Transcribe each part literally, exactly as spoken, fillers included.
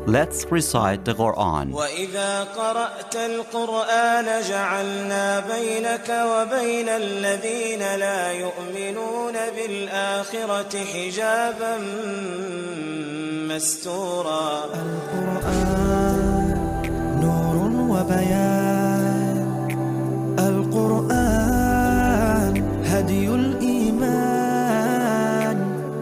Let's recite the Quran. وَإِذَا قَرَأْتَ الْقُرْآنَ جَعَلْنَا بَيْنَكَ وَبَيْنَ الَّذِينَ لَا يُؤْمِنُونَ بِالْآخِرَةِ حِجَابًا مَسْتُورًا. القرآن نور وبيان، القرآن هدي الإيمان،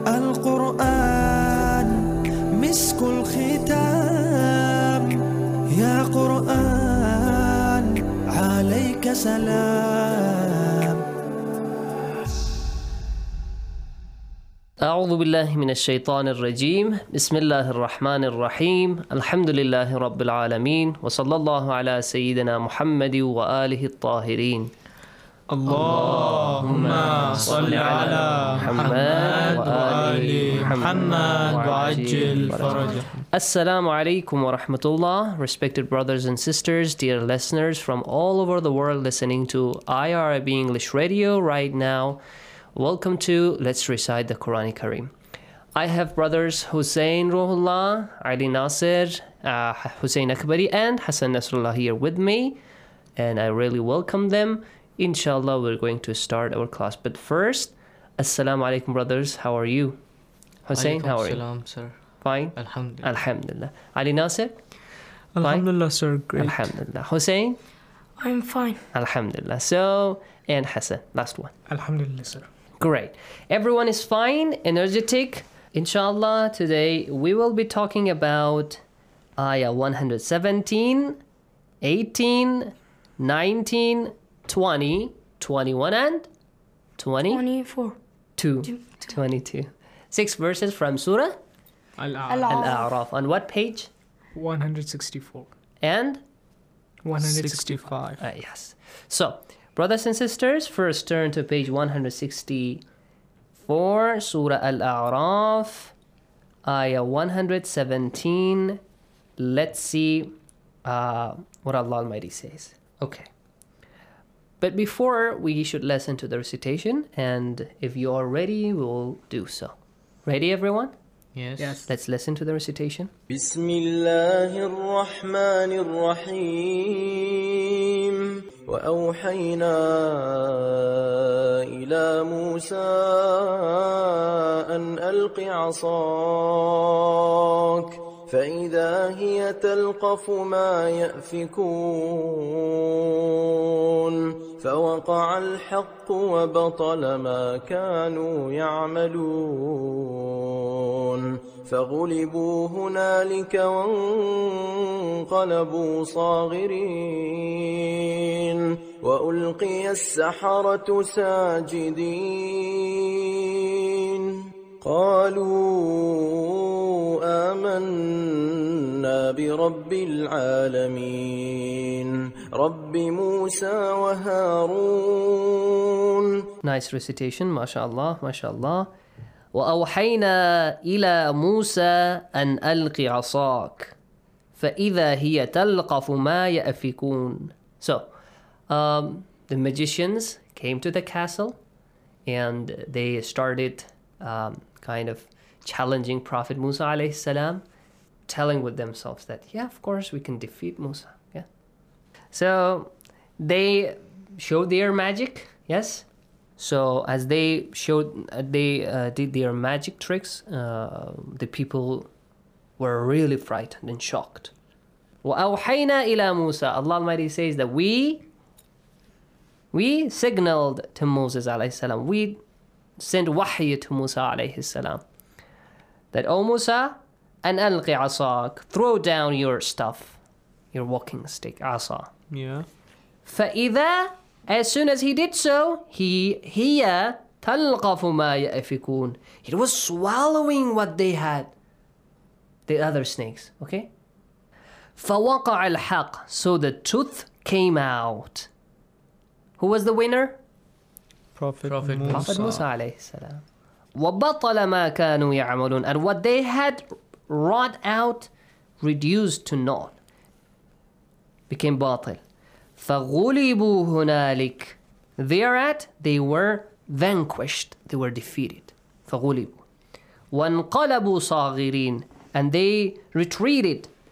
القرآن مسك الختام، يا قرآن عليك سلام. أعوذ بالله من الشيطان الرجيم. بسم الله الرحمن الرحيم. الحمد لله رب العالمين، وصلى الله على سيدنا محمد وآله الطاهرين. اللهم صل على محمد وآل محمد وعجل فرجه. Assalamu alaikum wa rahmatullah. Respected brothers and sisters, dear listeners from all over the world listening to I R A B English Radio right now, welcome to Let's Recite the Quran Kareem. I have brothers Hussein Ruhullah, Ali Nasir, uh, Hussein Akbari, and Hassan Nasrullah here with me, and I really welcome them. Inshallah, we're going to start our class. But first, Assalamu alaikum, brothers. How are you? Hussein, how are you? Salam, sir. Fine? Alhamdulillah. Alhamdulillah. Ali Nasir? Alhamdulillah, sir. Great. Alhamdulillah. Hussein? I'm fine. Alhamdulillah. So, and Hassan, last one. Alhamdulillah, sir. Great. Everyone is fine, energetic. Inshallah, today we will be talking about ayah one seventeen, eighteen, nineteen, twenty, twenty-one, and twenty? twenty-four. two. twenty-two. Six verses from Surah Al-A'raf. Al-A'raf. On what page? one sixty-four. And? one sixty-five. Uh, yes. So, brothers and sisters, first turn to page one sixty-four, Surah Al-A'raf, ayah one seventeen. Let's see uh, what Allah Almighty says. Okay. But before, we should listen to the recitation, and if you are ready, we will do so. Ready, everyone? Yes. Yes. Let's listen to the recitation. بسم الله الرحمن الرحيم. وأوحينا إلى موسى أن ألق عصاك فإذا هي تلقف ما يأفكون فوقع الحق وبطل ما كانوا يعملون فغلبوا هنالك وانقلبوا صاغرين وألقي السحرة ساجدين قالوا آمنا برب العالمين رب موسى وهارون. Nice recitation, mashallah, mashallah. وأوحينا إلى موسى أن ألق عصاك فإذا هي تلقف ما يأفكون. So, um, the magicians came to the castle and they started um, kind of challenging Prophet Musa alayhi salam, telling with themselves that, yeah, of course we can defeat Musa. Yeah. So they showed their magic, yes. So as they showed, uh, they uh, did their magic tricks, uh, the people were really frightened and shocked. وَأَوْحَيْنَا إِلَى مُوسَى. Allah Almighty says that we, we signaled to Moses alayhi salam, we sent wahy to Musa alayhi salam, that, O Musa, an alqi asak, throw down your stuff, your walking stick, asa. Yeah. فَإِذَا, as soon as he did so, he هِيَ تَلْقَفُ مَا يَأْفِكُونَ, it was swallowing what they had, the other snakes, okay? فَوَقَعَ الْحَقِّ, so the truth came out. Who was the winner? Prophet, Prophet Musa. Prophet Musa alayhi salam. وَبَطَلَ مَا كَانُوا يَعْمَلُونَ, and what they had wrought out reduced to naught, became batil. فَغُلِبُوا هُنَالِكَ, thereat they were vanquished, they were defeated. فَغُلِبُوا وَانْقَلَبُوا صَاغِرِينَ, and they retreated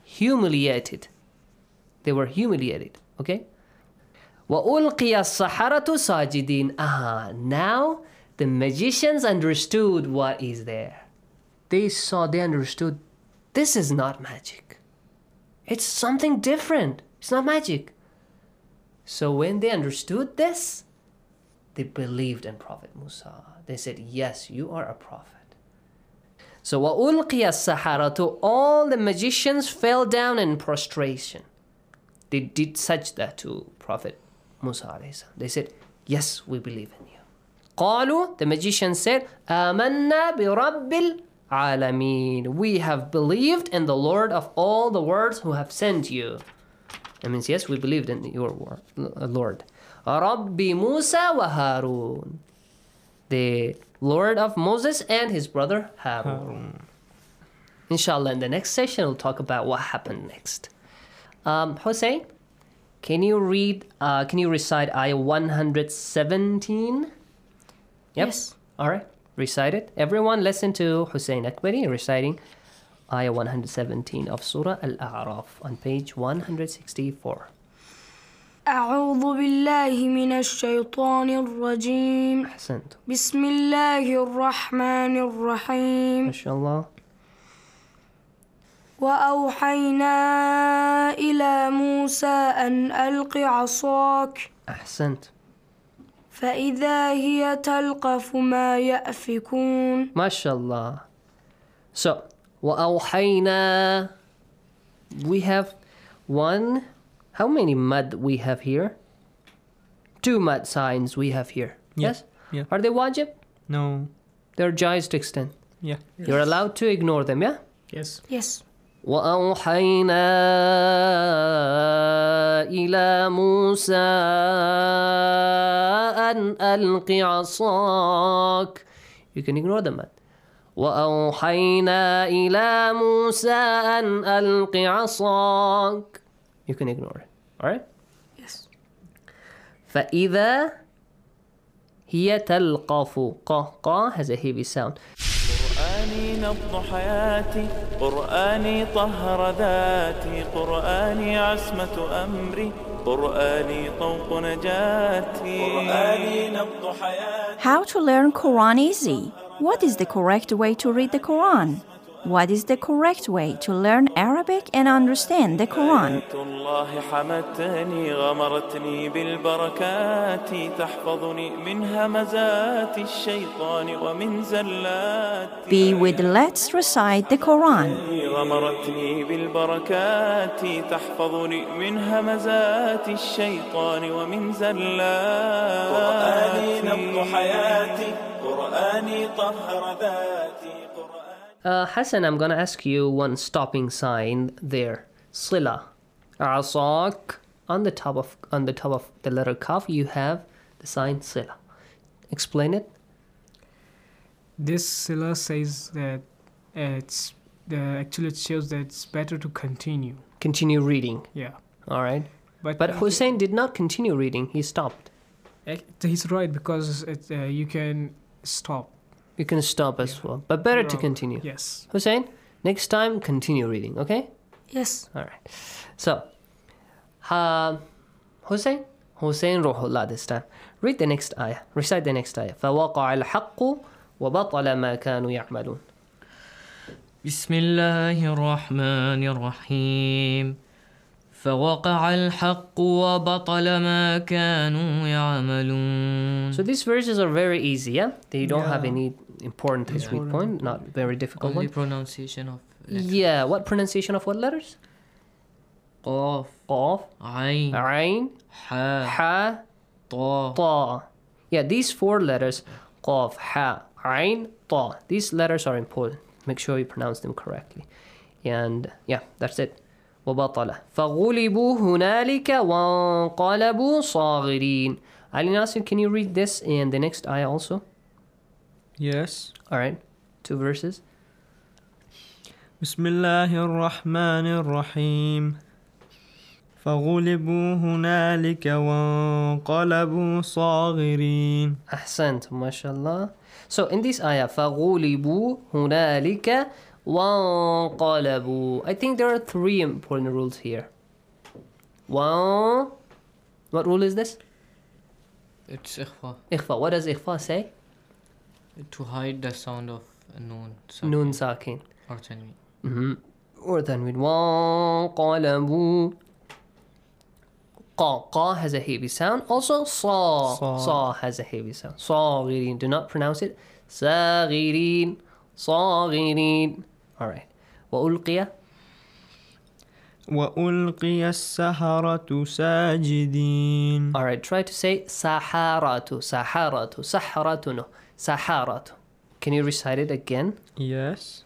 humiliated. They were humiliated. Okay? وَأُلْقِيَ السَّحَرَةُ سَاجِدِينَ. Ah, now the magicians understood what is there. They saw, they understood, this is not magic. It's something different. It's not magic. So when they understood this, they believed in Prophet Musa. They said, yes, you are a prophet. So وَأُلْقِيَ السَّحَرَةُ, all the magicians fell down in prostration. They did sajda to Prophet Musa. They said, yes, we believe in you. قالوا, the magicians said, آمَنَّا بِرَبِّ الْعَالَمِينَ. We have believed in the Lord of all the worlds who have sent you. That means, yes, we believed in your word, Lord. رَبِّ مُوسَى وَهَارُونَ. The Lord of Moses and his brother Harun. Inshallah, in the next session, we'll talk about what happened next. Um, Hussein, can you read, uh, can you recite ayah one hundred seventeen? Yep. Yes. All right, recite it. Everyone listen to Hussein Akbari reciting ayah one hundred seventeen of Surah Al-A'raf on page one hundred sixty-four. أعوذ بالله من الشيطان الرجيم. أحسنت. بسم الله الرحمن الرحيم. MashaAllah. وأوحينا إلى موسى أن ألق عصاك أحسنت. فإذا هي تلقف ما يأفكون. MashaAllah. So, وأوحينا. We have one. How many mud we have here? Two mud signs we have here. Yeah. Yes? Yeah. Are they wajib? No. They're jais to extend. Yeah. You're allowed to ignore them, yeah? Yes. Yes. وأوحينا إلى موسى أن ألق عصاك. You can ignore them. وأوحينا إلى موسى أن ألق عصاك. You can ignore it. Alright? Yes. فإذا هي تلقف. قا قا has a heavy sound. قرآني نبض حياتي، قرآني طهر ذاتي، قرآني عصمة أمري، قرآني طوق نجاتي، قرآني نبض حياتي. How to learn Quran easy? What is the correct way to read the Quran? What is the correct way to learn Arabic and understand the Quran? الله حمتني غمرتني بالبركات تحفظني من همزات الشيطان ومن زلات. Be with Let's Recite the Quran. غمرتني بالبركات تحفظني من همزات الشيطان ومن زلات. قرآني نبض حياتي، قرآني طهر ذاتي. Uh, Hassan, I'm gonna ask you one stopping sign there. Sila. Asak. On the top of on the top of the letter Kaf, you have the sign Sila. Explain it. This sila says that it's the actually it shows that it's better to continue. Continue reading. Yeah. All right. But But Hussein did not continue reading. He stopped. Act- he's right because it, uh, you can stop. You can stop as well. But better to Wrong. continue. Yes. Hussein, next time continue reading, okay? Yes. All right. So, uh, Hussein, Hussein Ruhullah this time. Read the next ayah. Recite the next ayah. فَوَقَعَ الْحَقُّ وَبَطَلَ مَا كَانُوا يَعْمَلُونَ. بسم الله الرحمن الرحيم فوقع الحق وبطل ما كانوا يعملون. So these verses are very easy, yeah? They don't Yeah. have any important tajweed point, not very difficult Only one. pronunciation of letters. Yeah, what pronunciation of what letters? قاف Qaf, عين Ain, حاء Ha, طاء. Ta. Yeah, these four letters, Qaf, Ha, Ain, Ta. These letters are important. Make sure you pronounce them correctly. And yeah, that's it. وبطل فغلبوا هنالك وانقلبوا صاغرين. Ali Nasir, can you read this and the next ayah also? Yes. All right, two verses. بسم الله الرحمن الرحيم فغلبوا هنالك وانقلبوا صاغرين. أحسنت, mashallah. So in this ayah, فغلبوا هنالك وانقلبوا. I think there are three important rules here. One, what rule is this? It's ikhfa. Ikhfa. What does ikhfa say? To hide the sound of a noon. Noon sakin. Or tanween. Mm-hmm. Or tanween. وانقلبوا. Qa. Qa has a heavy sound. Also, sa. Sa. Sa has a heavy sound. Saghirin. Do not pronounce it. Saghirin. Saghirin. All right. وألقي. وألقي السحرة ساجدين. All right. Try to say saharatu. Saharatu. Saharatu. No. Saharatu. Can you recite it again? Yes.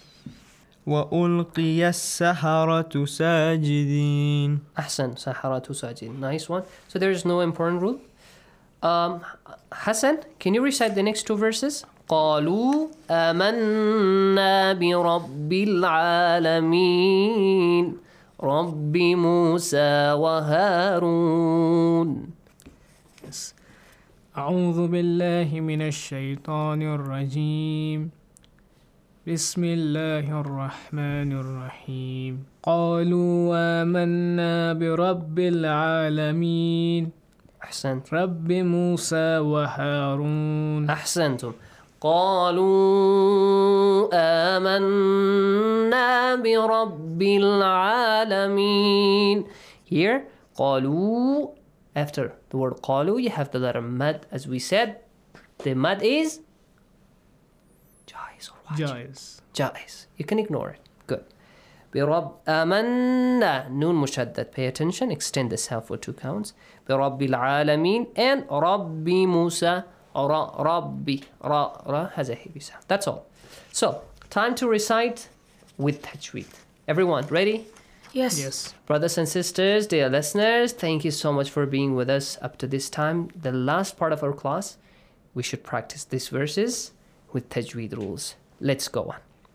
وألقي السحرة ساجدين. Ahsan. Saharatu sajid. Nice one. So there is no important rule. Um, Hassan, can you recite the next two verses? قالوا آمنا برب العالمين رب موسى وهارون. Yes. أعوذ بالله من الشيطان الرجيم. بسم الله الرحمن الرحيم. قالوا آمنا برب العالمين أحسنت. رب موسى وهارون. أحسنتم. قالوا آمنا برب العالمين. Here, قالوا, after the word قالوا, you have the letter mad. As we said, the mad is jais or wajib. Jais. Jais. You can ignore it. Good. برب آمنا. Noon mushaddad. Pay attention. Extend the sound for two counts. برب العالمين and رب موسى. Ra, Rabbi, Ra, Ra has a heavy sound. That's all. So, time to recite with tajweed. Everyone, ready? Yes. Yes. Brothers and sisters, dear listeners, thank you so much for being with us up to this time. The last part of our class, we should practice these verses with tajweed rules. Let's go on.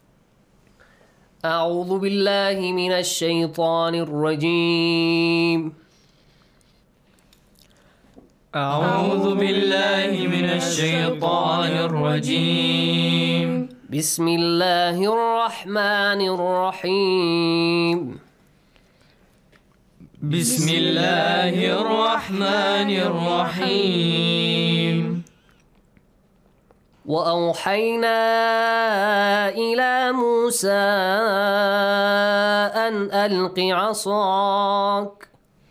أعوذ بالله من الشيطان الرجيم. أعوذ بالله من الشيطان الرجيم. بسم الله الرحمن الرحيم. بسم الله الرحمن الرحيم. وأوحينا إلى موسى أن ألق عصاك.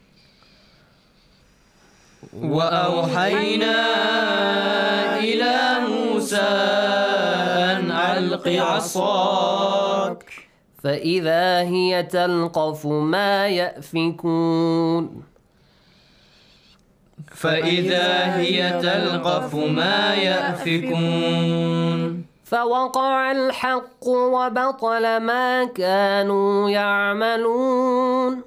وأوحينا إلى موسى أن ألق عصاك. فإذا هي تلقف ما يأفكون. فإذا هي تلقف ما يأفكون. فوقع الحق وبطل ما كانوا يعملون.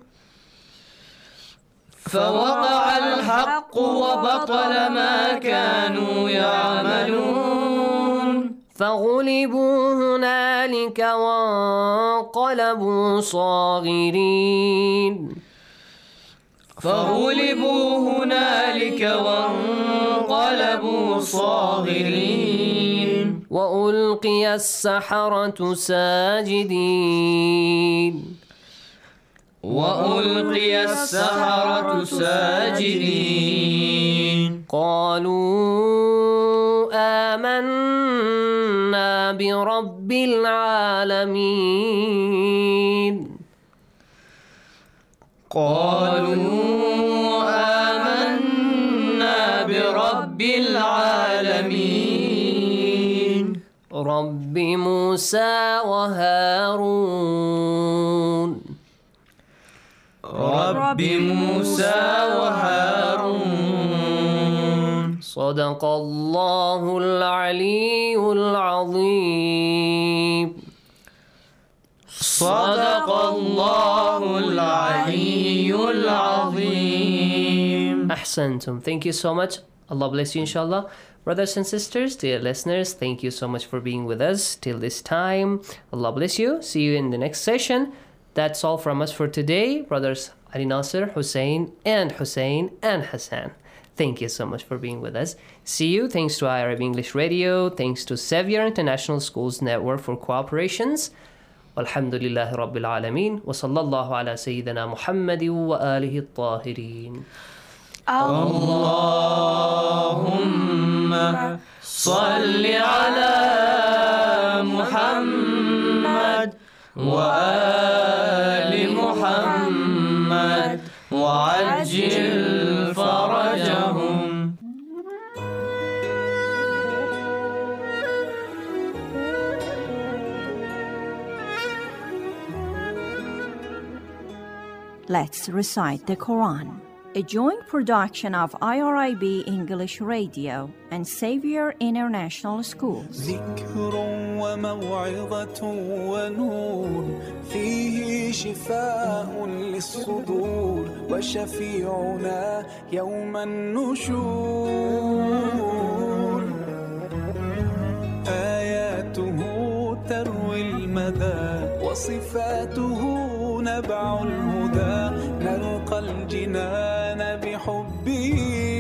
فوقع الحق وبطل ما كانوا يعملون. فغلبوا هنالك وانقلبوا صاغرين. فغلبوا هنالك وانقلبوا صاغرين. وألقي السحرة ساجدين. وألقي السحرة ساجدين. قالوا آمنا برب العالمين. قالوا آمنا برب العالمين. رب موسى وهارون. رب موسى وهارون. صدق الله العلي العظيم. صدق الله العلي العظيم. أحسنتم. Thank you so much. Allah bless you, inshallah. Brothers and sisters, dear listeners, thank you so much for being with us till this time. Allah bless you. See you in the next session. That's all from us for today. Brothers Ali Nasser, Hussein, and Hussein, and Hassan. Thank you so much for being with us. See you. Thanks to Arab English Radio. Thanks to Sevier International Schools Network for cooperations. والحمد لله رب العالمين وصلى الله على سيدنا محمد وآله الطاهرين. اللهم صل على محمد وآل محمد وعجل فرجهم. Let's recite the Quran. A joint production of I R I B English Radio and Xavier International Schools. ذكر وموعظة ونور فيه شفاء للصدور وشفيعنا يوم النشور. آياته تروي المدى وصفاته نبع الهدى. نلقى الجنان بحبه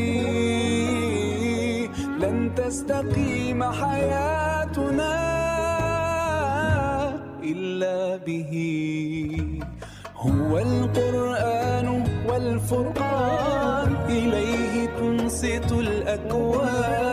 لن تستقيم حياتنا إلا به. هو القرآن والفرقان إليه تنصت الأكوان.